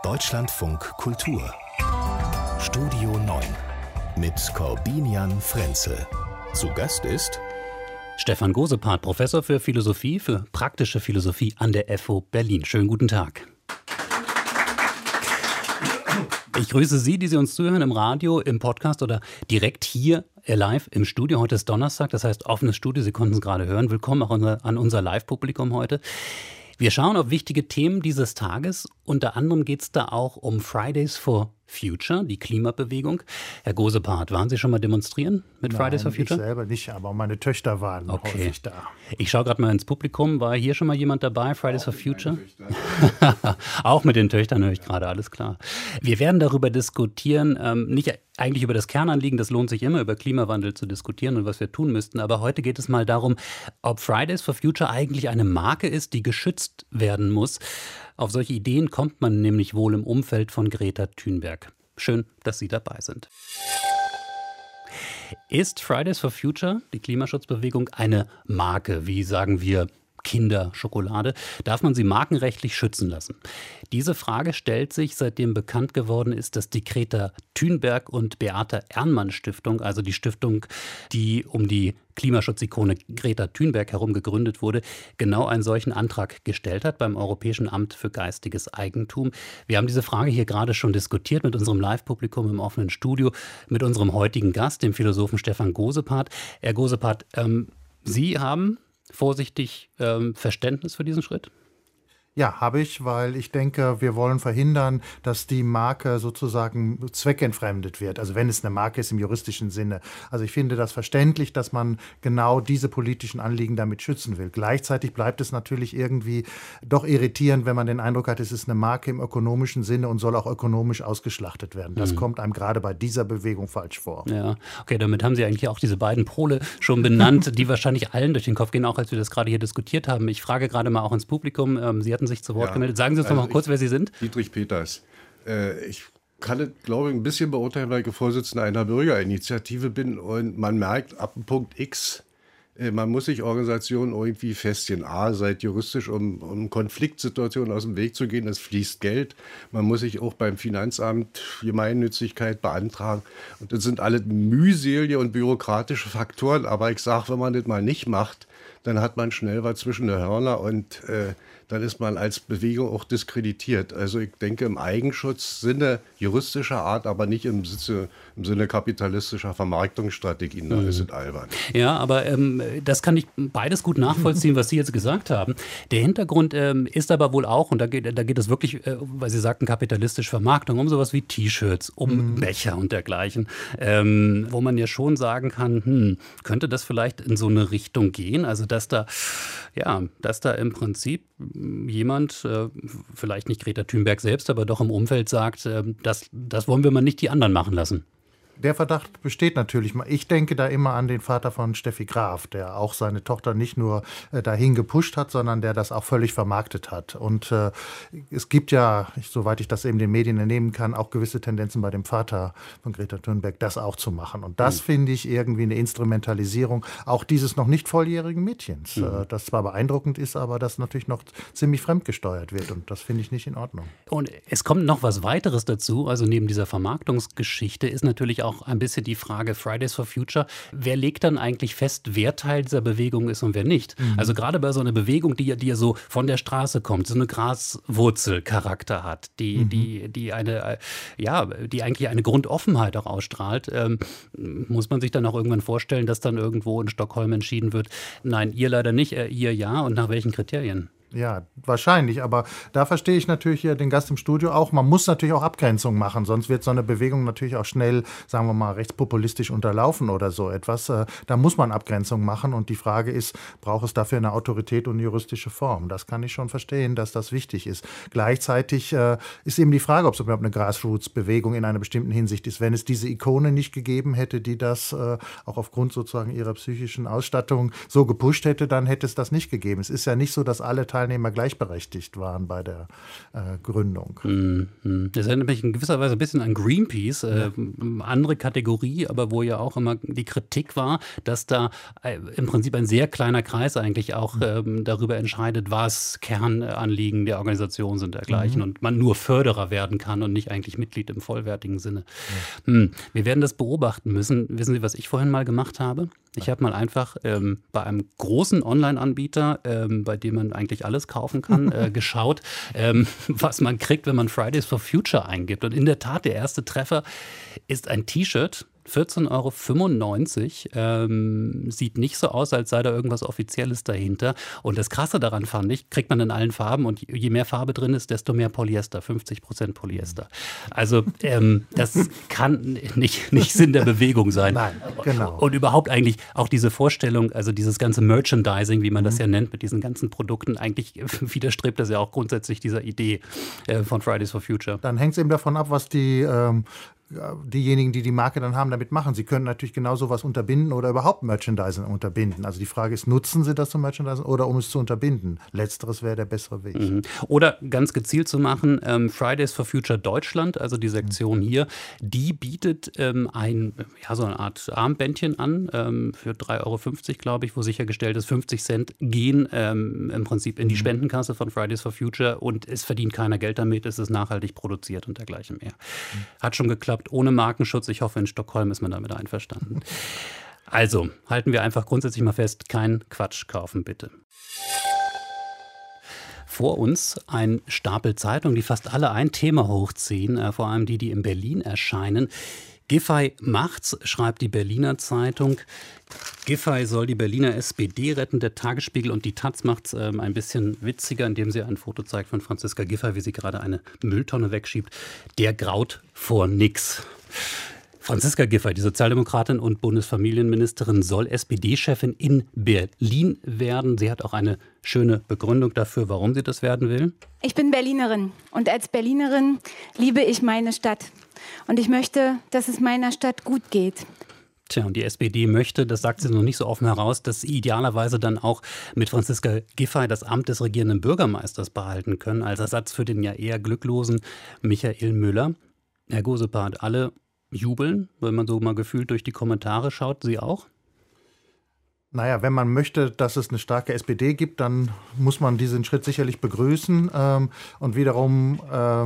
Deutschlandfunk Kultur Studio 9 mit Corbinian Frenzel. Zu Gast ist Stefan Gosepart, Professor für Philosophie, für praktische Philosophie an der FU Berlin. Schönen guten Tag. Ich grüße Sie, die Sie uns zuhören im Radio, im Podcast oder direkt hier live im Studio. Heute ist Donnerstag, das heißt offenes Studio. Sie konnten es gerade hören. Willkommen auch an unser Live-Publikum heute. Wir schauen auf wichtige Themen dieses Tages. Unter anderem geht es da auch um Fridays for Future, die Klimabewegung. Herr Gosepart, waren Sie schon mal demonstrieren mit Fridays for Future? Ich selber nicht, aber meine Töchter waren häufig da. Ich schaue gerade mal ins Publikum. War hier schon mal jemand dabei, Fridays for Future? Auch mit den Töchtern höre ich gerade, alles klar. Wir werden darüber diskutieren, nicht eigentlich über das Kernanliegen, das lohnt sich immer, über Klimawandel zu diskutieren und was wir tun müssten. Aber heute geht es mal darum, ob Fridays for Future eigentlich eine Marke ist, die geschützt werden muss. Auf solche Ideen kommt man nämlich wohl im Umfeld von Greta Thunberg. Schön, dass Sie dabei sind. Ist Fridays for Future, die Klimaschutzbewegung, eine Marke, wie sagen wir Kinderschokolade? Darf man sie markenrechtlich schützen lassen? Diese Frage stellt sich, seitdem bekannt geworden ist, dass die Greta Thunberg und Beate Ehrmann Stiftung, also die Stiftung, die um die Klimaschutzikone Greta Thunberg herum gegründet wurde, genau einen solchen Antrag gestellt hat beim Europäischen Amt für geistiges Eigentum. Wir haben diese Frage hier gerade schon diskutiert mit unserem Live-Publikum im offenen Studio, mit unserem heutigen Gast, dem Philosophen Stefan Gosepart. Herr Gosepart, Sie haben vorsichtig Verständnis für diesen Schritt? Ja, habe ich, weil ich denke, wir wollen verhindern, dass die Marke sozusagen zweckentfremdet wird. Also wenn es eine Marke ist im juristischen Sinne. Also ich finde das verständlich, dass man genau diese politischen Anliegen damit schützen will. Gleichzeitig bleibt es natürlich irgendwie doch irritierend, wenn man den Eindruck hat, es ist eine Marke im ökonomischen Sinne und soll auch ökonomisch ausgeschlachtet werden. Das kommt einem gerade bei dieser Bewegung falsch vor. Ja, okay, damit haben Sie eigentlich auch diese beiden Pole schon benannt, die wahrscheinlich allen durch den Kopf gehen, auch als wir das gerade hier diskutiert haben. Ich frage gerade mal auch ins Publikum, Sie hatten sich zu Wort gemeldet. Sagen Sie uns noch mal kurz, wer Sie sind. Dietrich Peters. Ich kann es, glaube ich, ein bisschen beurteilen, weil ich Vorsitzender einer Bürgerinitiative bin und man merkt ab dem Punkt X, man muss sich Organisationen irgendwie festziehen. Seid juristisch, um Konfliktsituationen aus dem Weg zu gehen, es fließt Geld. Man muss sich auch beim Finanzamt Gemeinnützigkeit beantragen. Und das sind alle mühselige und bürokratische Faktoren. Aber ich sage, wenn man das mal nicht macht, dann hat man schnell was zwischen den Hörner und dann ist man als Bewegung auch diskreditiert. Also ich denke im Eigenschutz-Sinne juristischer Art, aber nicht im Sinne kapitalistischer Vermarktungsstrategien. Da ist es albern. Ja, aber das kann ich beides gut nachvollziehen, was Sie jetzt gesagt haben. Der Hintergrund ist aber wohl auch, und da geht es wirklich, weil Sie sagten, kapitalistische Vermarktung, um sowas wie T-Shirts, um Becher und dergleichen, wo man ja schon sagen kann, könnte das vielleicht in so eine Richtung gehen? Also dass da im Prinzip jemand, vielleicht nicht Greta Thunberg selbst, aber doch im Umfeld sagt, das wollen wir mal nicht die anderen machen lassen. Der Verdacht besteht natürlich. Ich denke da immer an den Vater von Steffi Graf, der auch seine Tochter nicht nur dahin gepusht hat, sondern der das auch völlig vermarktet hat. Und es gibt ja, soweit ich das eben den Medien entnehmen kann, auch gewisse Tendenzen bei dem Vater von Greta Thunberg, das auch zu machen. Und das finde ich irgendwie eine Instrumentalisierung auch dieses noch nicht volljährigen Mädchens. Das zwar beeindruckend ist, aber das natürlich noch ziemlich fremdgesteuert wird. Und das finde ich nicht in Ordnung. Und es kommt noch was weiteres dazu. Also neben dieser Vermarktungsgeschichte ist natürlich auch ein bisschen die Frage Fridays for Future. Wer legt dann eigentlich fest, wer Teil dieser Bewegung ist und wer nicht? Also gerade bei so einer Bewegung, die ja so von der Straße kommt, so eine Graswurzelcharakter hat, die eigentlich eine Grundoffenheit auch ausstrahlt, muss man sich dann auch irgendwann vorstellen, dass dann irgendwo in Stockholm entschieden wird, nein, ihr leider nicht, ihr ja, und nach welchen Kriterien? Ja, wahrscheinlich, aber da verstehe ich natürlich hier den Gast im Studio auch. Man muss natürlich auch Abgrenzungen machen, sonst wird so eine Bewegung natürlich auch schnell, sagen wir mal, rechtspopulistisch unterlaufen oder so etwas. Da muss man Abgrenzungen machen und die Frage ist, braucht es dafür eine Autorität und eine juristische Form? Das kann ich schon verstehen, dass das wichtig ist. Gleichzeitig ist eben die Frage, ob es überhaupt eine Grassroots-Bewegung in einer bestimmten Hinsicht ist. Wenn es diese Ikone nicht gegeben hätte, die das auch aufgrund sozusagen ihrer psychischen Ausstattung so gepusht hätte, dann hätte es das nicht gegeben. Es ist ja nicht so, dass alle Teil Teilnehmer gleichberechtigt waren bei der Gründung. Das erinnert mich in gewisser Weise ein bisschen an Greenpeace, andere Kategorie, aber wo ja auch immer die Kritik war, dass da im Prinzip ein sehr kleiner Kreis eigentlich auch darüber entscheidet, was Kernanliegen der Organisation sind dergleichen und man nur Förderer werden kann und nicht eigentlich Mitglied im vollwertigen Sinne. Wir werden das beobachten müssen. Wissen Sie, was ich vorhin mal gemacht habe? Ich habe mal einfach bei einem großen Online-Anbieter, bei dem man eigentlich alles kaufen kann, geschaut, was man kriegt, wenn man Fridays for Future eingibt. Und in der Tat, der erste Treffer ist ein T-Shirt. 14,95 €. Sieht nicht so aus, als sei da irgendwas Offizielles dahinter. Und das Krasse daran fand ich, kriegt man in allen Farben und je mehr Farbe drin ist, desto mehr Polyester, 50% Polyester. Also das kann nicht Sinn der Bewegung sein. Nein, genau. Und überhaupt eigentlich auch diese Vorstellung, also dieses ganze Merchandising, wie man das ja nennt, mit diesen ganzen Produkten, eigentlich widerstrebt das ja auch grundsätzlich dieser Idee von Fridays for Future. Dann hängt es eben davon ab, was diejenigen, die die Marke dann haben, damit machen. Sie können natürlich genau sowas unterbinden oder überhaupt Merchandising unterbinden. Also die Frage ist, nutzen Sie das zum Merchandising oder um es zu unterbinden? Letzteres wäre der bessere Weg. Oder ganz gezielt zu machen, Fridays for Future Deutschland, also die Sektion hier, die bietet so eine Art Armbändchen an für 3,50 €, glaube ich, wo sichergestellt ist, 50 Cent gehen im Prinzip in die Spendenkasse von Fridays for Future und es verdient keiner Geld damit, es ist nachhaltig produziert und dergleichen mehr. Hat schon geklappt. Ohne Markenschutz. Ich hoffe, in Stockholm ist man damit einverstanden. Also, halten wir einfach grundsätzlich mal fest, kein Quatsch kaufen, bitte. Vor uns ein Stapel Zeitungen, die fast alle ein Thema hochziehen, vor allem die in Berlin erscheinen. Giffey macht's, schreibt die Berliner Zeitung. Giffey soll die Berliner SPD retten. Der Tagesspiegel und die Taz macht's ein bisschen witziger, indem sie ein Foto zeigt von Franziska Giffey, wie sie gerade eine Mülltonne wegschiebt. Der graut vor nix. Franziska Giffey, die Sozialdemokratin und Bundesfamilienministerin, soll SPD-Chefin in Berlin werden. Sie hat auch eine schöne Begründung dafür, warum sie das werden will. Ich bin Berlinerin und als Berlinerin liebe ich meine Stadt. Und ich möchte, dass es meiner Stadt gut geht. Tja, und die SPD möchte, das sagt sie noch nicht so offen heraus, dass sie idealerweise dann auch mit Franziska Giffey das Amt des regierenden Bürgermeisters behalten können, als Ersatz für den ja eher glücklosen Michael Müller. Herr Gosepart, alle jubeln, wenn man so mal gefühlt durch die Kommentare schaut. Sie auch? Naja, wenn man möchte, dass es eine starke SPD gibt, dann muss man diesen Schritt sicherlich begrüßen. Und wiederum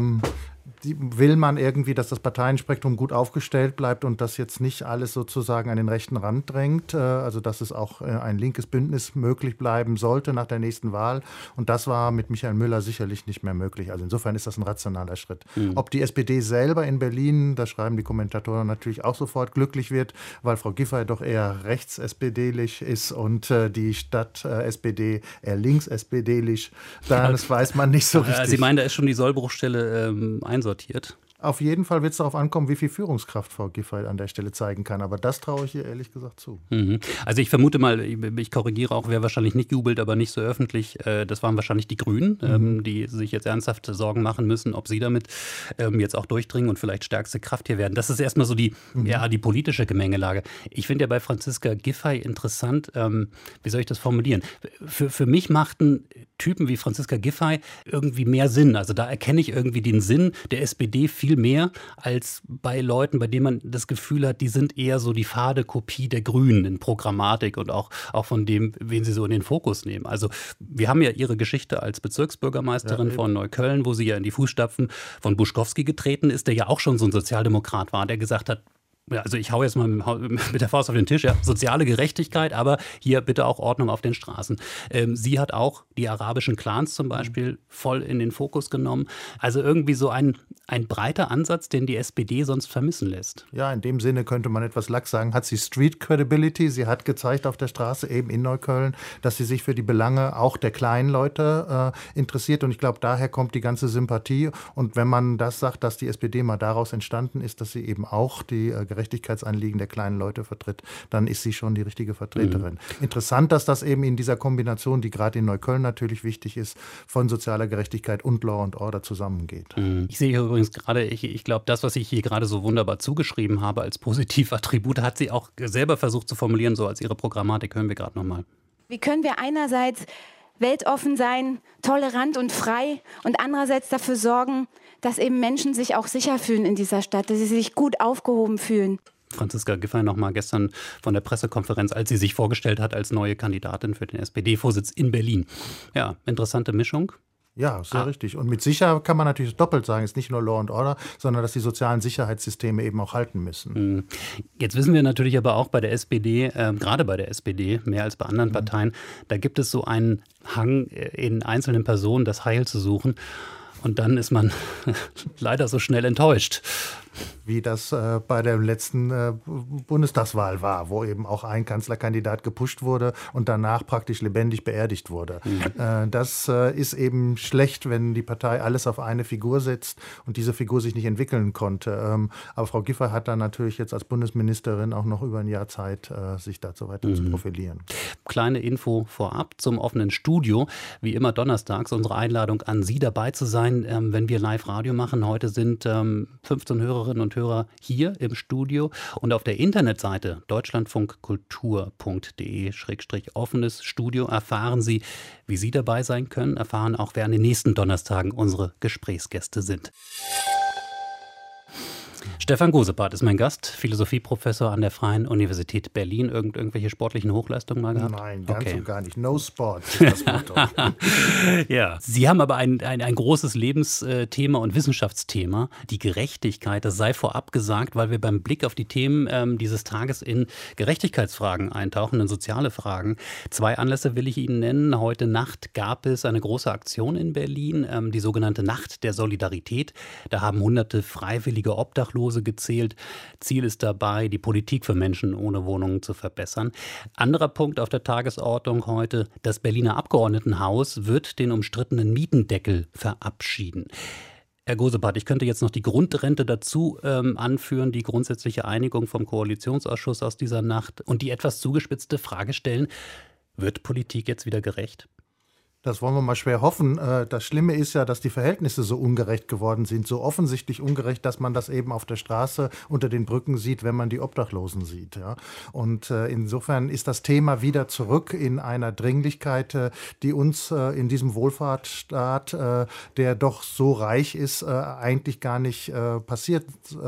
will man irgendwie, dass das Parteienspektrum gut aufgestellt bleibt und dass jetzt nicht alles sozusagen an den rechten Rand drängt. Also dass es auch ein linkes Bündnis möglich bleiben sollte nach der nächsten Wahl. Und das war mit Michael Müller sicherlich nicht mehr möglich. Also insofern ist das ein rationaler Schritt. Ob die SPD selber in Berlin, das schreiben die Kommentatoren natürlich auch sofort, glücklich wird, weil Frau Giffey doch eher rechts-SPD-lich ist und die Stadt-SPD eher links-SPD-lich, das weiß man nicht so richtig. Sie meinen, da ist schon die Sollbruchstelle einsortiert? Auf jeden Fall wird es darauf ankommen, wie viel Führungskraft Frau Giffey an der Stelle zeigen kann. Aber das traue ich ihr ehrlich gesagt zu. Also ich vermute mal, ich korrigiere auch, wer wahrscheinlich nicht jubelt, aber nicht so öffentlich. Das waren wahrscheinlich die Grünen, die sich jetzt ernsthaft Sorgen machen müssen, ob sie damit jetzt auch durchdringen und vielleicht stärkste Kraft hier werden. Das ist erstmal so die politische Gemengelage. Ich finde ja bei Franziska Giffey interessant, wie soll ich das formulieren? Für mich machten Typen wie Franziska Giffey irgendwie mehr Sinn. Also da erkenne ich irgendwie den Sinn der SPD viel mehr als bei Leuten, bei denen man das Gefühl hat, die sind eher so die fade Kopie der Grünen in Programmatik und auch von dem, wen sie so in den Fokus nehmen. Also wir haben ja ihre Geschichte als Bezirksbürgermeisterin von Neukölln, wo sie ja in die Fußstapfen von Buschkowski getreten ist, der ja auch schon so ein Sozialdemokrat war, der gesagt hat, also ich hau jetzt mal mit der Faust auf den Tisch, ja, soziale Gerechtigkeit, aber hier bitte auch Ordnung auf den Straßen. Sie hat auch die arabischen Clans zum Beispiel voll in den Fokus genommen. Also irgendwie so ein breiter Ansatz, den die SPD sonst vermissen lässt. Ja, in dem Sinne könnte man etwas lax sagen, hat sie Street Credibility. Sie hat gezeigt auf der Straße, eben in Neukölln, dass sie sich für die Belange auch der kleinen Leute interessiert. Und ich glaube, daher kommt die ganze Sympathie. Und wenn man das sagt, dass die SPD mal daraus entstanden ist, dass sie eben auch die Gerechtigkeitsanliegen der kleinen Leute vertritt, dann ist sie schon die richtige Vertreterin. Interessant, dass das eben in dieser Kombination, die gerade in Neukölln natürlich wichtig ist, von sozialer Gerechtigkeit und Law and Order zusammengeht. Ich sehe hier übrigens gerade, ich glaube, das, was ich hier gerade so wunderbar zugeschrieben habe als Positivattribute, hat sie auch selber versucht zu formulieren, so als ihre Programmatik. Hören wir gerade nochmal. Wie können wir einerseits weltoffen sein, tolerant und frei und andererseits dafür sorgen, dass eben Menschen sich auch sicher fühlen in dieser Stadt, dass sie sich gut aufgehoben fühlen. Franziska Giffey nochmal gestern von der Pressekonferenz, als sie sich vorgestellt hat als neue Kandidatin für den SPD-Vorsitz in Berlin. Ja, interessante Mischung. Ja, sehr richtig. Und mit sicher kann man natürlich doppelt sagen, es ist nicht nur Law and Order, sondern dass die sozialen Sicherheitssysteme eben auch halten müssen. Jetzt wissen wir natürlich aber auch bei der SPD, gerade bei der SPD, mehr als bei anderen Parteien, da gibt es so einen Hang in einzelnen Personen, das Heil zu suchen. Und dann ist man leider so schnell enttäuscht. Wie das bei der letzten Bundestagswahl war, wo eben auch ein Kanzlerkandidat gepusht wurde und danach praktisch lebendig beerdigt wurde. Das ist eben schlecht, wenn die Partei alles auf eine Figur setzt und diese Figur sich nicht entwickeln konnte. Aber Frau Giffey hat dann natürlich jetzt als Bundesministerin auch noch über ein Jahr Zeit, sich dazu weiter zu profilieren. Kleine Info vorab zum offenen Studio. Wie immer donnerstags unsere Einladung an Sie dabei zu sein, wenn wir Live-Radio machen. Heute sind 15 Hörerinnen und Hörer hier im Studio und auf der Internetseite deutschlandfunkkultur.de/offenes Studio erfahren Sie, wie Sie dabei sein können, erfahren auch, wer an den nächsten Donnerstagen unsere Gesprächsgäste sind. Stefan Gosepart ist mein Gast, Philosophieprofessor an der Freien Universität Berlin. Irgendwelche sportlichen Hochleistungen mal gehabt? Nein, ganz und gar nicht. No Sports ist das Motto. Ja, Sie haben aber ein großes Lebensthema und Wissenschaftsthema, die Gerechtigkeit. Das sei vorab gesagt, weil wir beim Blick auf die Themen dieses Tages in Gerechtigkeitsfragen eintauchen, in soziale Fragen. 2 Anlässe will ich Ihnen nennen. Heute Nacht gab es eine große Aktion in Berlin, die sogenannte Nacht der Solidarität. Da haben hunderte freiwillige Obdachlose gezählt. Ziel ist dabei, die Politik für Menschen ohne Wohnungen zu verbessern. Anderer Punkt auf der Tagesordnung heute: Das Berliner Abgeordnetenhaus wird den umstrittenen Mietendeckel verabschieden. Herr Gosepart, ich könnte jetzt noch die Grundrente dazu anführen, die grundsätzliche Einigung vom Koalitionsausschuss aus dieser Nacht und die etwas zugespitzte Frage stellen: Wird Politik jetzt wieder gerecht? Das wollen wir mal schwer hoffen. Das Schlimme ist ja, dass die Verhältnisse so ungerecht geworden sind, so offensichtlich ungerecht, dass man das eben auf der Straße unter den Brücken sieht, wenn man die Obdachlosen sieht. Ja. Und insofern ist das Thema wieder zurück in einer Dringlichkeit, die uns in diesem Wohlfahrtsstaat, der doch so reich ist, eigentlich gar nicht passiert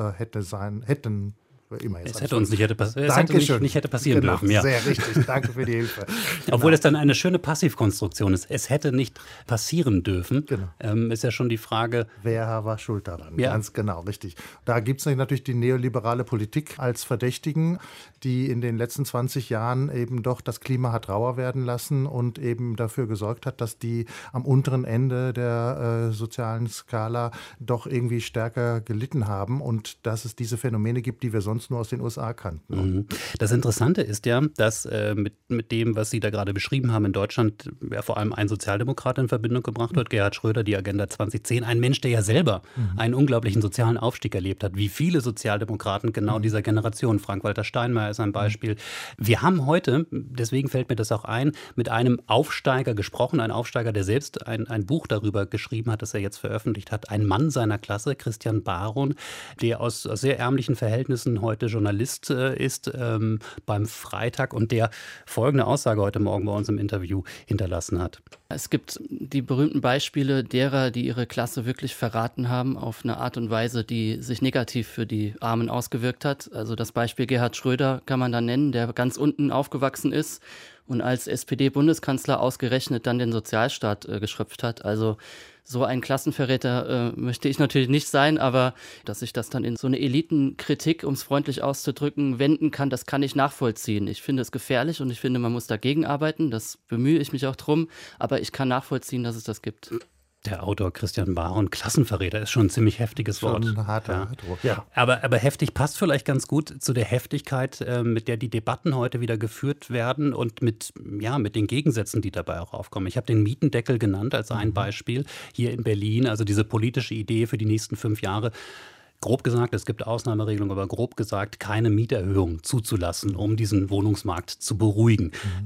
hätten. Es hätte uns nicht hätte passieren dürfen. Ja. Sehr richtig, danke für die Hilfe. Genau. Obwohl es dann eine schöne Passivkonstruktion ist. Es hätte nicht passieren dürfen. Genau. Ist ja schon die Frage, wer war schuld daran? Ja. Ganz genau, richtig. Da gibt es natürlich die neoliberale Politik als Verdächtigen, die in den letzten 20 Jahren eben doch das Klima hat rauer werden lassen und eben dafür gesorgt hat, dass die am unteren Ende der sozialen Skala doch irgendwie stärker gelitten haben und dass es diese Phänomene gibt, die wir sonst nur aus den USA kannten. Das Interessante ist ja, dass mit dem, was Sie da gerade beschrieben haben, in Deutschland ja vor allem ein Sozialdemokrat in Verbindung gebracht wird, Gerhard Schröder, die Agenda 2010, ein Mensch, der ja selber einen unglaublichen sozialen Aufstieg erlebt hat, wie viele Sozialdemokraten genau dieser Generation. Frank-Walter Steinmeier ist ein Beispiel. Wir haben heute, deswegen fällt mir das auch ein, mit einem Aufsteiger gesprochen, ein Aufsteiger, der selbst ein Buch darüber geschrieben hat, das er jetzt veröffentlicht hat, ein Mann seiner Klasse, Christian Baron, der aus sehr ärmlichen Verhältnissen heute Journalist ist beim Freitag und der folgende Aussage heute Morgen bei uns im Interview hinterlassen hat. Es gibt die berühmten Beispiele derer, die ihre Klasse wirklich verraten haben auf eine Art und Weise, die sich negativ für die Armen ausgewirkt hat. Also das Beispiel Gerhard Schröder kann man da nennen, der ganz unten aufgewachsen ist und als SPD-Bundeskanzler ausgerechnet dann den Sozialstaat geschröpft hat. Also so ein Klassenverräter möchte ich natürlich nicht sein, aber dass sich das dann in so eine Elitenkritik, um es freundlich auszudrücken, wenden kann, das kann ich nachvollziehen. Ich finde es gefährlich und ich finde, man muss dagegen arbeiten. Das bemühe ich mich auch drum, aber ich kann nachvollziehen, dass es das gibt. Der Autor Christian Baron, Klassenverräter, ist schon ein ziemlich heftiges Wort. Schon ein harter Druck. Ja. Aber heftig passt vielleicht ganz gut zu der Heftigkeit, mit der die Debatten heute wieder geführt werden und mit den Gegensätzen, die dabei auch aufkommen. Ich habe den Mietendeckel genannt als ein Beispiel hier in Berlin, also diese politische Idee für die nächsten 5 Jahre. Grob gesagt, es gibt Ausnahmeregelungen, aber grob gesagt, keine Mieterhöhung zuzulassen, um diesen Wohnungsmarkt zu beruhigen.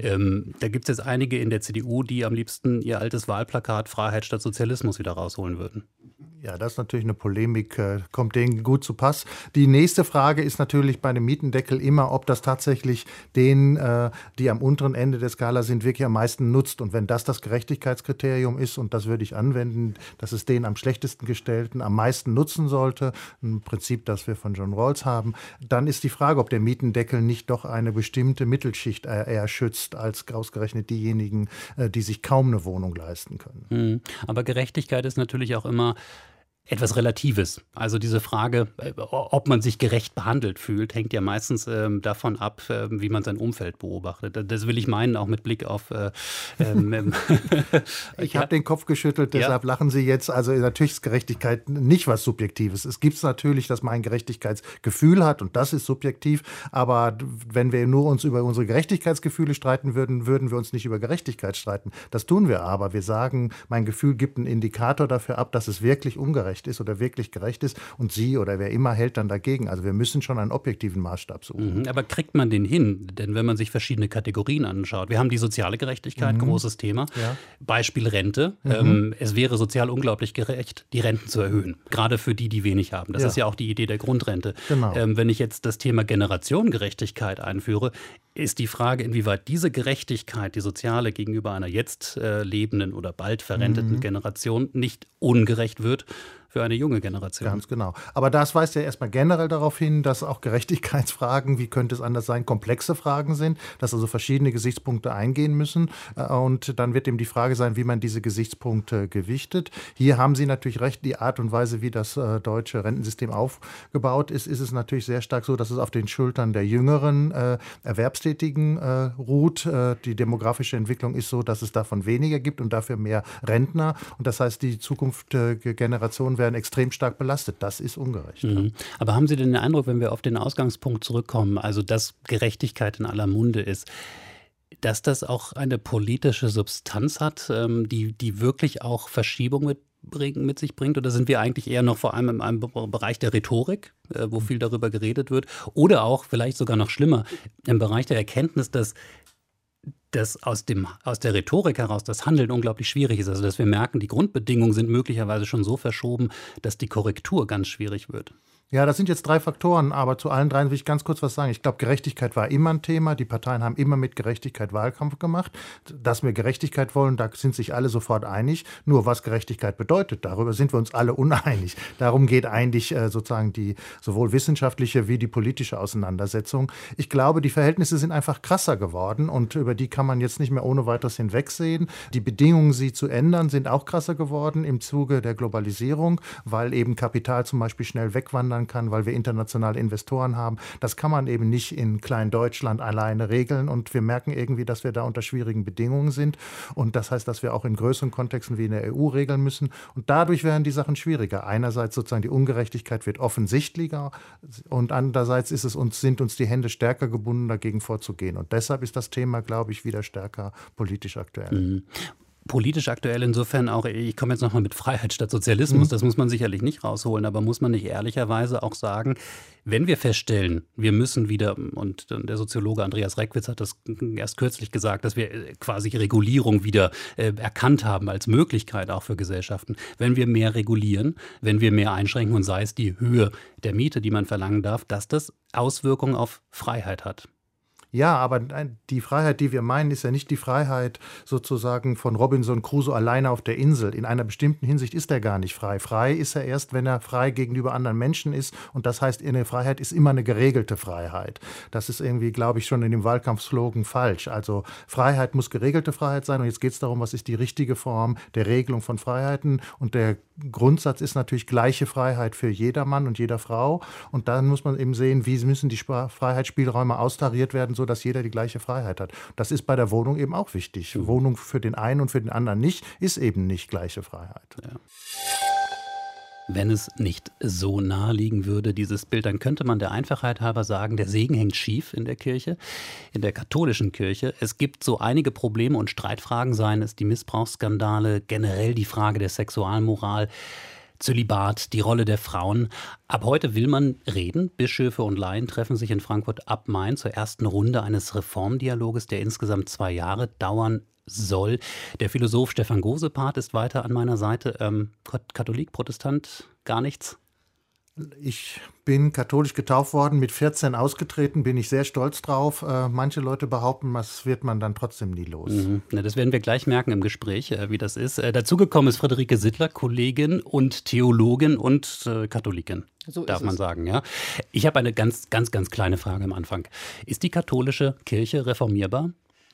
Da gibt es jetzt einige in der CDU, die am liebsten ihr altes Wahlplakat Freiheit statt Sozialismus wieder rausholen würden. Ja, das ist natürlich eine Polemik, kommt denen gut zu Pass. Die nächste Frage ist natürlich bei dem Mietendeckel immer, ob das tatsächlich denen, die am unteren Ende der Skala sind, wirklich am meisten nutzt. Und wenn das Gerechtigkeitskriterium ist, und das würde ich anwenden, dass es den am schlechtesten Gestellten am meisten nutzen sollte, ein Prinzip, das wir von John Rawls haben, dann ist die Frage, ob der Mietendeckel nicht doch eine bestimmte Mittelschicht eher schützt, als ausgerechnet diejenigen, die sich kaum eine Wohnung leisten können. Aber Gerechtigkeit ist natürlich auch immer etwas Relatives. Also diese Frage, ob man sich gerecht behandelt fühlt, hängt ja meistens davon ab, wie man sein Umfeld beobachtet. Das will ich meinen, auch mit Blick auf... Ich habe den Kopf geschüttelt, deshalb lachen Sie jetzt. Also natürlich ist Gerechtigkeit nicht was Subjektives. Es gibt natürlich, dass man ein Gerechtigkeitsgefühl hat, und das ist subjektiv. Aber wenn wir nur uns über unsere Gerechtigkeitsgefühle streiten würden, würden wir uns nicht über Gerechtigkeit streiten. Das tun wir aber. Wir sagen, mein Gefühl gibt einen Indikator dafür ab, dass es wirklich ungerecht ist oder wirklich gerecht ist, und Sie oder wer immer hält dann dagegen. Also wir müssen schon einen objektiven Maßstab suchen. Aber kriegt man den hin? Denn wenn man sich verschiedene Kategorien anschaut, wir haben die soziale Gerechtigkeit, großes Thema. Ja. Beispiel Rente. Es wäre sozial unglaublich gerecht, die Renten zu erhöhen. Gerade für die wenig haben. Das ist ja auch die Idee der Grundrente. Genau. Wenn ich jetzt das Thema Generationengerechtigkeit einführe, ist die Frage, inwieweit diese Gerechtigkeit, die soziale, gegenüber einer jetzt lebenden oder bald verrenteten Generation nicht ungerecht wird für eine junge Generation. Ganz genau. Aber das weist ja erstmal generell darauf hin, dass auch Gerechtigkeitsfragen, wie könnte es anders sein, komplexe Fragen sind, dass also verschiedene Gesichtspunkte eingehen müssen. Und dann wird eben die Frage sein, wie man diese Gesichtspunkte gewichtet. Hier haben Sie natürlich recht, die Art und Weise, wie das deutsche Rentensystem aufgebaut ist, ist es natürlich sehr stark so, dass es auf den Schultern der jüngeren Erwerbstätigen ruht. Die demografische Entwicklung ist so, dass es davon weniger gibt und dafür mehr Rentner. Und das heißt, die zukünftige Generation werden extrem stark belastet. Das ist ungerecht. Aber haben Sie denn den Eindruck, wenn wir auf den Ausgangspunkt zurückkommen, also dass Gerechtigkeit in aller Munde ist, dass das auch eine politische Substanz hat, die wirklich auch Verschiebung mit sich bringt? Oder sind wir eigentlich eher noch vor allem in einem Bereich der Rhetorik, wo viel darüber geredet wird? Oder auch, vielleicht sogar noch schlimmer, im Bereich der Erkenntnis, dass aus der Rhetorik heraus das Handeln unglaublich schwierig ist. Also dass wir merken, die Grundbedingungen sind möglicherweise schon so verschoben, dass die Korrektur ganz schwierig wird. Ja, das sind jetzt 3 Faktoren, aber zu allen 3 will ich ganz kurz was sagen. Ich glaube, Gerechtigkeit war immer ein Thema. Die Parteien haben immer mit Gerechtigkeit Wahlkampf gemacht. Dass wir Gerechtigkeit wollen, da sind sich alle sofort einig. Nur was Gerechtigkeit bedeutet, darüber sind wir uns alle uneinig. Darum geht eigentlich sozusagen die sowohl wissenschaftliche wie die politische Auseinandersetzung. Ich glaube, die Verhältnisse sind einfach krasser geworden und über die kann man jetzt nicht mehr ohne weiteres hinwegsehen. Die Bedingungen, sie zu ändern, sind auch krasser geworden im Zuge der Globalisierung, weil eben Kapital zum Beispiel schnell wegwandern kann, weil wir internationale Investoren haben. Das kann man eben nicht in Klein-Deutschland alleine regeln und wir merken irgendwie, dass wir da unter schwierigen Bedingungen sind und das heißt, dass wir auch in größeren Kontexten wie in der EU regeln müssen und dadurch werden die Sachen schwieriger. Einerseits sozusagen die Ungerechtigkeit wird offensichtlicher und andererseits sind uns die Hände stärker gebunden, dagegen vorzugehen und deshalb ist das Thema, glaube ich, wieder stärker politisch aktuell. Politisch aktuell insofern auch, ich komme jetzt nochmal mit Freiheit statt Sozialismus, das muss man sicherlich nicht rausholen, aber muss man nicht ehrlicherweise auch sagen, wenn wir feststellen, wir müssen wieder, und der Soziologe Andreas Reckwitz hat das erst kürzlich gesagt, dass wir quasi Regulierung wieder erkannt haben als Möglichkeit auch für Gesellschaften, wenn wir mehr regulieren, wenn wir mehr einschränken und sei es die Höhe der Miete, die man verlangen darf, dass das Auswirkungen auf Freiheit hat. Ja, aber die Freiheit, die wir meinen, ist ja nicht die Freiheit sozusagen von Robinson Crusoe alleine auf der Insel. In einer bestimmten Hinsicht ist er gar nicht frei. Frei ist er erst, wenn er frei gegenüber anderen Menschen ist. Und das heißt, eine Freiheit ist immer eine geregelte Freiheit. Das ist irgendwie, glaube ich, schon in dem Wahlkampfslogan falsch. Also Freiheit muss geregelte Freiheit sein. Und jetzt geht es darum, was ist die richtige Form der Regelung von Freiheiten. Und der Grundsatz ist natürlich gleiche Freiheit für jeder Mann und jeder Frau. Und dann muss man eben sehen, wie müssen die Freiheitsspielräume austariert werden, sodass jeder die gleiche Freiheit hat. Das ist bei der Wohnung eben auch wichtig. Wohnung für den einen und für den anderen nicht, ist eben nicht gleiche Freiheit. Ja. Wenn es nicht so nahe liegen würde, dieses Bild, dann könnte man der Einfachheit halber sagen, der Segen hängt schief in der Kirche, in der katholischen Kirche. Es gibt so einige Probleme und Streitfragen, seien es die Missbrauchsskandale, generell die Frage der Sexualmoral, Zölibat, die Rolle der Frauen. Ab heute will man reden. Bischöfe und Laien treffen sich in Frankfurt ab Main zur ersten Runde eines Reformdialoges, der insgesamt 2 Jahre dauern soll. Der Philosoph Stefan Gosepart ist weiter an meiner Seite. Katholik, Protestant, gar nichts? Ich bin katholisch getauft worden, mit 14 ausgetreten, bin ich sehr stolz drauf. Manche Leute behaupten, das wird man dann trotzdem nie los. Das werden wir gleich merken im Gespräch, wie das ist. Dazugekommen ist Friederike Sittler, Kollegin und Theologin und Katholikin, so darf man sagen. Ja. Ich habe eine ganz kleine Frage am Anfang. Ist die katholische Kirche reformierbar?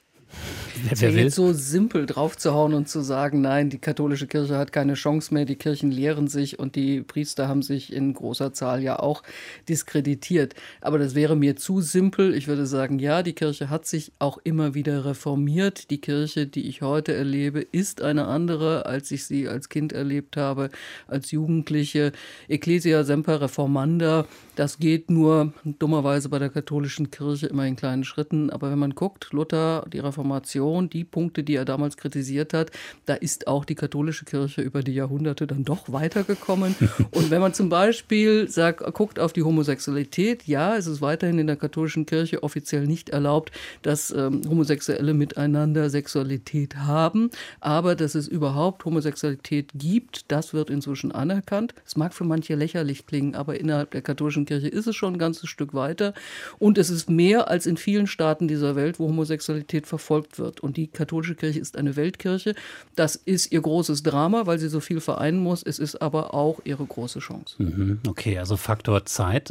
Wer will? Jetzt so simpel draufzuhauen und zu sagen, nein, die katholische Kirche hat keine Chance mehr, die Kirchen leeren sich und die Priester haben sich in großer Zahl ja auch diskreditiert. Aber das wäre mir zu simpel. Ich würde sagen, ja, die Kirche hat sich auch immer wieder reformiert. Die Kirche, die ich heute erlebe, ist eine andere, als ich sie als Kind erlebt habe, als Jugendliche. Ecclesia semper reformanda, das geht nur dummerweise bei der katholischen Kirche immer in kleinen Schritten. Aber wenn man guckt, Luther, die Reformation, die Punkte, die er damals kritisiert hat, da ist auch die katholische Kirche über die Jahrhunderte dann doch weitergekommen. Und wenn man zum Beispiel guckt auf die Homosexualität, ja, es ist weiterhin in der katholischen Kirche offiziell nicht erlaubt, dass Homosexuelle miteinander Sexualität haben, aber dass es überhaupt Homosexualität gibt, das wird inzwischen anerkannt. Es mag für manche lächerlich klingen, aber innerhalb der katholischen Kirche ist es schon ein ganzes Stück weiter und es ist mehr als in vielen Staaten dieser Welt, wo Homosexualität verfolgt wird. Und die katholische Kirche ist eine Weltkirche. Das ist ihr großes Drama, weil sie so viel vereinen muss. Es ist aber auch ihre große Chance. Okay, also Faktor Zeit.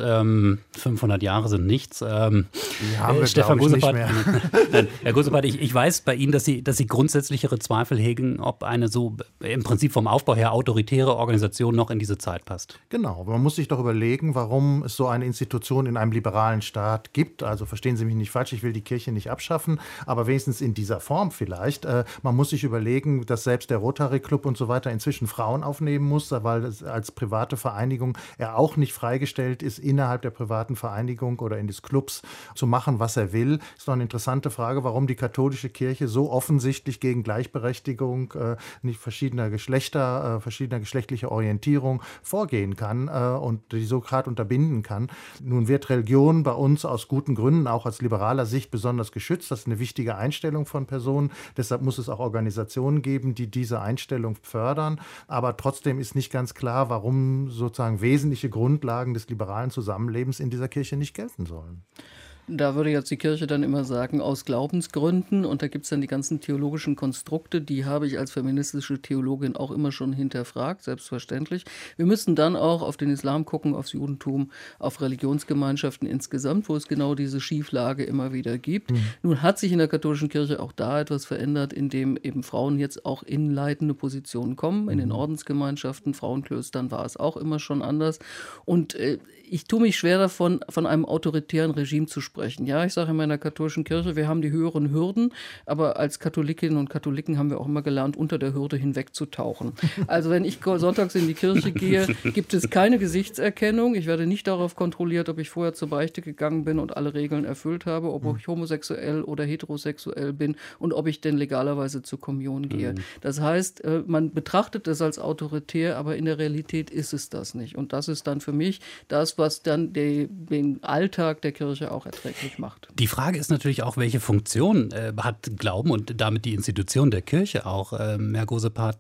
500 Jahre sind nichts. Haben wir, Stefan Gosepart, nicht mehr. Herr Gosepart, ich weiß bei Ihnen, dass Sie grundsätzlichere Zweifel hegen, ob eine so im Prinzip vom Aufbau her autoritäre Organisation noch in diese Zeit passt. Genau, man muss sich doch überlegen, warum es so eine Institution in einem liberalen Staat gibt. Also verstehen Sie mich nicht falsch, ich will die Kirche nicht abschaffen, aber wenigstens in dieser Form vielleicht. Man muss sich überlegen, dass selbst der Rotary Club und so weiter inzwischen Frauen aufnehmen muss, weil es als private Vereinigung er auch nicht freigestellt ist, innerhalb der privaten Vereinigung oder in des Clubs zu machen, was er will. Ist doch eine interessante Frage, warum die katholische Kirche so offensichtlich gegen Gleichberechtigung nicht verschiedener Geschlechter, verschiedener geschlechtlicher Orientierung vorgehen kann und die so gerade unterbinden kann. Nun wird Religion bei uns aus guten Gründen, auch aus liberaler Sicht, besonders geschützt. Das ist eine wichtige Einstellung von Personen. Deshalb muss es auch Organisationen geben, die diese Einstellung fördern. Aber trotzdem ist nicht ganz klar, warum sozusagen wesentliche Grundlagen des liberalen Zusammenlebens in dieser Kirche nicht gelten sollen. Da würde jetzt die Kirche dann immer sagen, aus Glaubensgründen. Und da gibt es dann die ganzen theologischen Konstrukte, die habe ich als feministische Theologin auch immer schon hinterfragt, selbstverständlich. Wir müssen dann auch auf den Islam gucken, aufs Judentum, auf Religionsgemeinschaften insgesamt, wo es genau diese Schieflage immer wieder gibt. Nun hat sich in der katholischen Kirche auch da etwas verändert, indem eben Frauen jetzt auch in leitende Positionen kommen. In den Ordensgemeinschaften, Frauenklöstern war es auch immer schon anders. Und ich tue mich schwer davon, von einem autoritären Regime zu sprechen. Ja, ich sage in meiner katholischen Kirche, wir haben die höheren Hürden, aber als Katholikinnen und Katholiken haben wir auch immer gelernt, unter der Hürde hinweg zu tauchen. Also wenn ich sonntags in die Kirche gehe, gibt es keine Gesichtserkennung. Ich werde nicht darauf kontrolliert, ob ich vorher zur Beichte gegangen bin und alle Regeln erfüllt habe, ob ich homosexuell oder heterosexuell bin und ob ich denn legalerweise zur Kommunion gehe. Das heißt, man betrachtet es als autoritär, aber in der Realität ist es das nicht. Und das ist dann für mich das, was dann den Alltag der Kirche auch erträglich macht. Die Frage ist natürlich auch, welche Funktion hat Glauben und damit die Institution der Kirche auch, Herr Gosepart.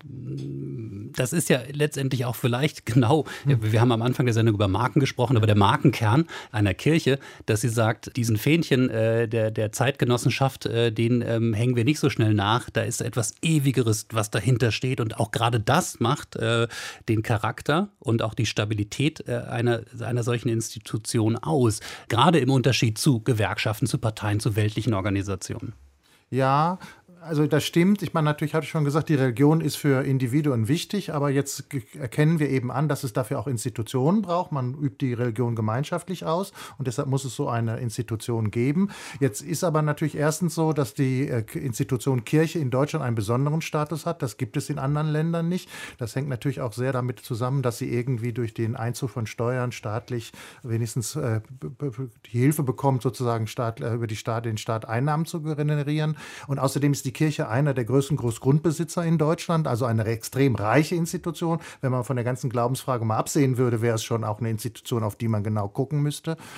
Das ist ja letztendlich auch vielleicht genau, wir haben am Anfang der Sendung über Marken gesprochen, aber der Markenkern einer Kirche, dass sie sagt, diesen Fähnchen der Zeitgenossenschaft, den hängen wir nicht so schnell nach. Da ist etwas Ewigeres, was dahinter steht und auch gerade das macht den Charakter und auch die Stabilität einer solchen Institution aus. Gerade im Unterschied zu Gewerkschaften, zu Parteien, zu weltlichen Organisationen. Ja, also das stimmt. Ich meine, natürlich habe ich schon gesagt, die Religion ist für Individuen wichtig, aber jetzt erkennen wir eben an, dass es dafür auch Institutionen braucht. Man übt die Religion gemeinschaftlich aus und deshalb muss es so eine Institution geben. Jetzt ist aber natürlich erstens so, dass die Institution Kirche in Deutschland einen besonderen Status hat. Das gibt es in anderen Ländern nicht. Das hängt natürlich auch sehr damit zusammen, dass sie irgendwie durch den Einzug von Steuern staatlich wenigstens die Hilfe bekommt, sozusagen über den Staat Einnahmen zu generieren. Und außerdem ist die Kirche einer der größten Großgrundbesitzer in Deutschland, also eine extrem reiche Institution. Wenn man von der ganzen Glaubensfrage mal absehen würde, wäre es schon auch eine Institution, auf die man genau gucken müsste.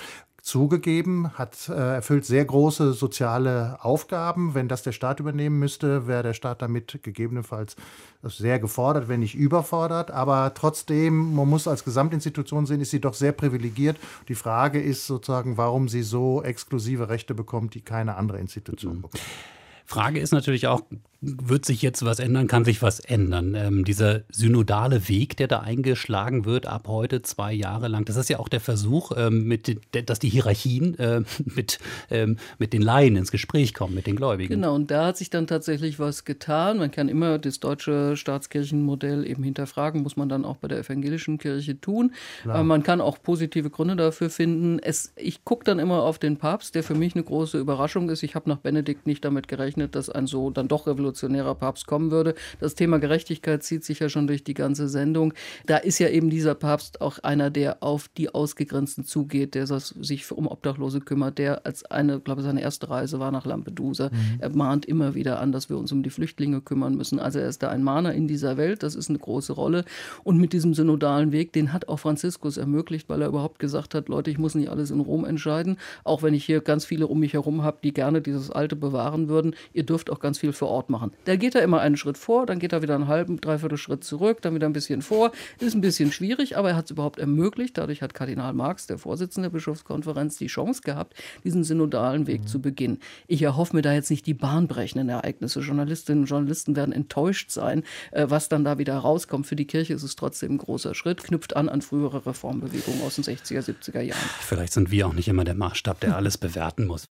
zugegeben, erfüllt sehr große soziale Aufgaben. Wenn das der Staat übernehmen müsste, wäre der Staat damit gegebenenfalls sehr gefordert, wenn nicht überfordert. Aber trotzdem, man muss als Gesamtinstitution sehen, ist sie doch sehr privilegiert. Die Frage ist sozusagen, warum sie so exklusive Rechte bekommt, die keine andere Institution bekommt. Frage ist natürlich auch, wird sich jetzt was ändern, kann sich was ändern? Dieser synodale Weg, der da eingeschlagen wird, ab heute 2 Jahre lang, das ist ja auch der Versuch, dass die Hierarchien mit den Laien ins Gespräch kommen, mit den Gläubigen. Genau, und da hat sich dann tatsächlich was getan. Man kann immer das deutsche Staatskirchenmodell eben hinterfragen, muss man dann auch bei der evangelischen Kirche tun. Aber man kann auch positive Gründe dafür finden. Ich gucke dann immer auf den Papst, der für mich eine große Überraschung ist. Ich habe nach Benedikt nicht damit gerechnet, dass ein so dann doch revolutionärer Papst kommen würde. Das Thema Gerechtigkeit zieht sich ja schon durch die ganze Sendung. Da ist ja eben dieser Papst auch einer, der auf die Ausgegrenzten zugeht, der sich um Obdachlose kümmert, der als seine erste Reise war nach Lampedusa. Er mahnt immer wieder an, dass wir uns um die Flüchtlinge kümmern müssen. Also er ist da ein Mahner in dieser Welt, das ist eine große Rolle. Und mit diesem synodalen Weg, den hat auch Franziskus ermöglicht, weil er überhaupt gesagt hat, Leute, ich muss nicht alles in Rom entscheiden, auch wenn ich hier ganz viele um mich herum habe, die gerne dieses Alte bewahren würden. Ihr dürft auch ganz viel vor Ort machen. Da geht er immer einen Schritt vor, dann geht er wieder einen halben, dreiviertel Schritt zurück, dann wieder ein bisschen vor. Ist ein bisschen schwierig, aber er hat es überhaupt ermöglicht. Dadurch hat Kardinal Marx, der Vorsitzende der Bischofskonferenz, die Chance gehabt, diesen synodalen Weg zu beginnen. Ich erhoffe mir da jetzt nicht die bahnbrechenden Ereignisse. Journalistinnen und Journalisten werden enttäuscht sein, was dann da wieder rauskommt. Für die Kirche ist es trotzdem ein großer Schritt, knüpft an frühere Reformbewegungen aus den 60er, 70er Jahren. Vielleicht sind wir auch nicht immer der Maßstab, der alles bewerten muss.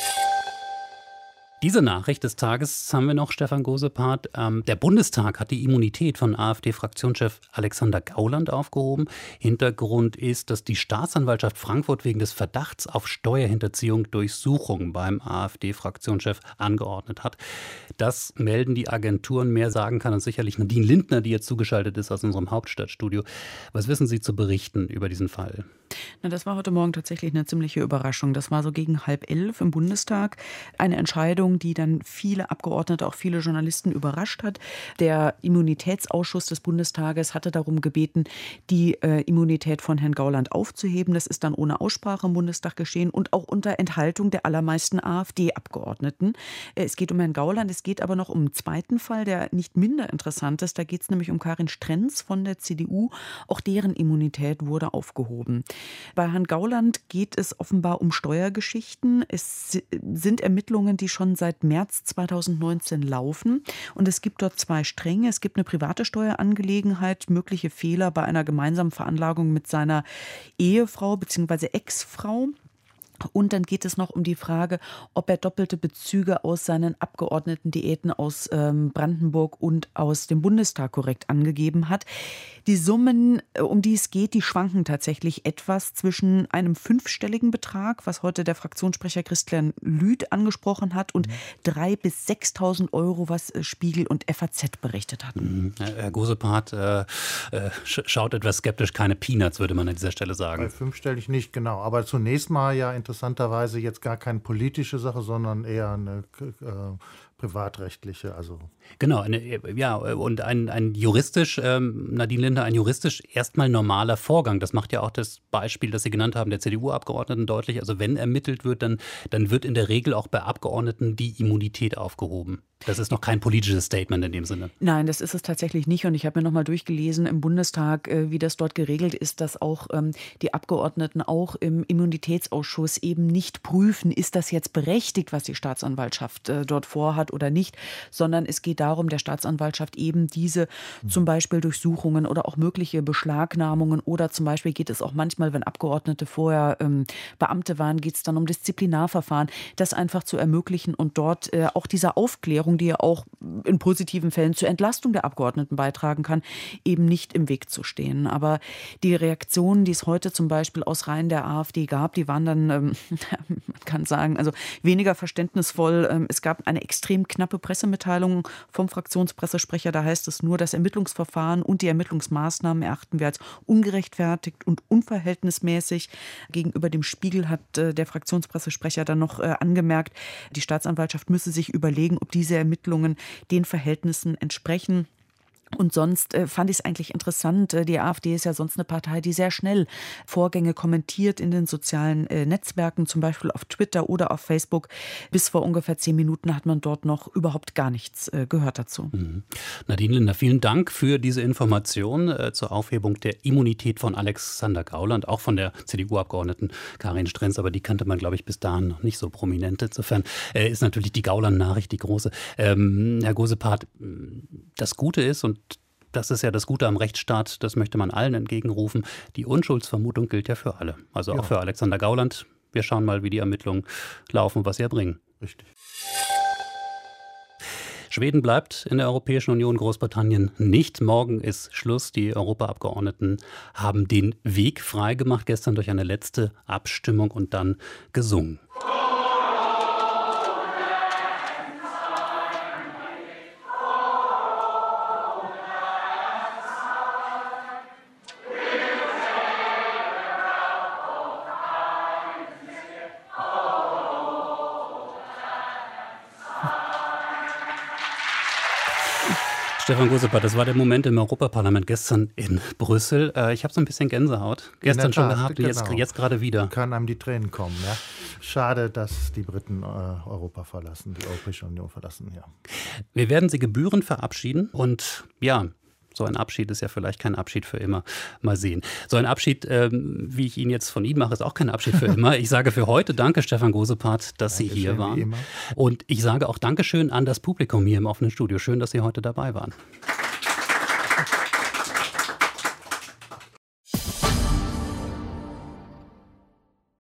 Diese Nachricht des Tages haben wir noch, Stefan Gosepart. Der Bundestag hat die Immunität von AfD-Fraktionschef Alexander Gauland aufgehoben. Hintergrund ist, dass die Staatsanwaltschaft Frankfurt wegen des Verdachts auf Steuerhinterziehung Durchsuchungen beim AfD-Fraktionschef angeordnet hat. Das melden die Agenturen. Mehr sagen kann uns sicherlich Nadine Lindner, die jetzt zugeschaltet ist aus unserem Hauptstadtstudio. Was wissen Sie zu berichten über diesen Fall? Na, das war heute Morgen tatsächlich eine ziemliche Überraschung. Das war so gegen 10:30 im Bundestag. Eine Entscheidung, die dann viele Abgeordnete, auch viele Journalisten überrascht hat. Der Immunitätsausschuss des Bundestages hatte darum gebeten, die Immunität von Herrn Gauland aufzuheben. Das ist dann ohne Aussprache im Bundestag geschehen und auch unter Enthaltung der allermeisten AfD-Abgeordneten. Es geht um Herrn Gauland, es geht aber noch um einen zweiten Fall, der nicht minder interessant ist. Da geht es nämlich um Karin Strenz von der CDU. Auch deren Immunität wurde aufgehoben. Bei Herrn Gauland geht es offenbar um Steuergeschichten. Es sind Ermittlungen, die schon seit März 2019 laufen. Und es gibt dort 2 Stränge. Es gibt eine private Steuerangelegenheit, mögliche Fehler bei einer gemeinsamen Veranlagung mit seiner Ehefrau bzw. Ex-Frau. Und dann geht es noch um die Frage, ob er doppelte Bezüge aus seinen Abgeordnetendiäten aus Brandenburg und aus dem Bundestag korrekt angegeben hat. Die Summen, um die es geht, die schwanken tatsächlich etwas zwischen einem 5-stelligen Betrag, was heute der Fraktionssprecher Christian Lüth angesprochen hat, und 3.000 bis 6.000 Euro, was Spiegel und FAZ berichtet hatten. Herr Gosepart schaut etwas skeptisch, keine Peanuts, würde man an dieser Stelle sagen. Bei 5-stellig nicht, genau. Aber zunächst mal ja interessanterweise jetzt gar keine politische Sache, sondern eher eine privatrechtliche. Also. Genau, und ein juristisch, Nadine Lindner, ein juristisch erstmal normaler Vorgang. Das macht ja auch das Beispiel, das Sie genannt haben, der CDU-Abgeordneten deutlich. Also wenn ermittelt wird, dann wird in der Regel auch bei Abgeordneten die Immunität aufgehoben. Das ist noch kein politisches Statement in dem Sinne. Nein, das ist es tatsächlich nicht. Und ich habe mir noch mal durchgelesen im Bundestag, wie das dort geregelt ist, dass auch die Abgeordneten auch im Immunitätsausschuss eben nicht prüfen, ist das jetzt berechtigt, was die Staatsanwaltschaft dort vorhat oder nicht, sondern es geht darum, der Staatsanwaltschaft eben diese zum Beispiel Durchsuchungen oder auch mögliche Beschlagnahmungen oder zum Beispiel geht es auch manchmal, wenn Abgeordnete vorher Beamte waren, geht es dann um Disziplinarverfahren, das einfach zu ermöglichen und dort auch dieser Aufklärung, die ja auch in positiven Fällen zur Entlastung der Abgeordneten beitragen kann, eben nicht im Weg zu stehen. Aber die Reaktionen, die es heute zum Beispiel aus Reihen der AfD gab, die waren dann, man kann sagen, also weniger verständnisvoll. Es gab eine extrem knappe Pressemitteilung vom Fraktionspressesprecher. Da heißt es nur, das Ermittlungsverfahren und die Ermittlungsmaßnahmen erachten wir als ungerechtfertigt und unverhältnismäßig. Gegenüber dem Spiegel hat der Fraktionspressesprecher dann noch angemerkt, die Staatsanwaltschaft müsse sich überlegen, ob diese Ermittlungen den Verhältnissen entsprechen. Und sonst fand ich es eigentlich interessant. Die AfD ist ja sonst eine Partei, die sehr schnell Vorgänge kommentiert in den sozialen Netzwerken, zum Beispiel auf Twitter oder auf Facebook. Bis vor ungefähr 10 Minuten hat man dort noch überhaupt gar nichts gehört dazu. Nadine Linder, vielen Dank für diese Information zur Aufhebung der Immunität von Alexander Gauland, auch von der CDU-Abgeordneten Karin Strenz, aber die kannte man, glaube ich, bis dahin noch nicht so prominent. Insofern ist natürlich die Gauland-Nachricht die große. Herr Gosepart, das Gute ist, und das ist ja das Gute am Rechtsstaat, das möchte man allen entgegenrufen, die Unschuldsvermutung gilt ja für alle. Also auch für Alexander Gauland. Wir schauen mal, wie die Ermittlungen laufen und was sie erbringen. Richtig. Schweden bleibt in der Europäischen Union, Großbritannien nicht. Morgen ist Schluss. Die Europaabgeordneten haben den Weg freigemacht, gestern durch eine letzte Abstimmung und dann gesungen. Stefan Gosepart, das war der Moment im Europaparlament gestern in Brüssel. Ich habe so ein bisschen Gänsehaut. Gestern schon gehabt, genau. Jetzt gerade wieder. Kann einem die Tränen kommen, ja. Schade, dass die Briten Europa verlassen, die Europäische Union verlassen, ja. Wir werden sie gebührend verabschieden und ja, so ein Abschied ist ja vielleicht kein Abschied für immer. Mal sehen. So ein Abschied, wie ich ihn jetzt von Ihnen mache, ist auch kein Abschied für immer. Ich sage für heute danke, Stefan Gosepart, dass Sie hier waren. Und ich sage auch Dankeschön an das Publikum hier im offenen Studio. Schön, dass Sie heute dabei waren.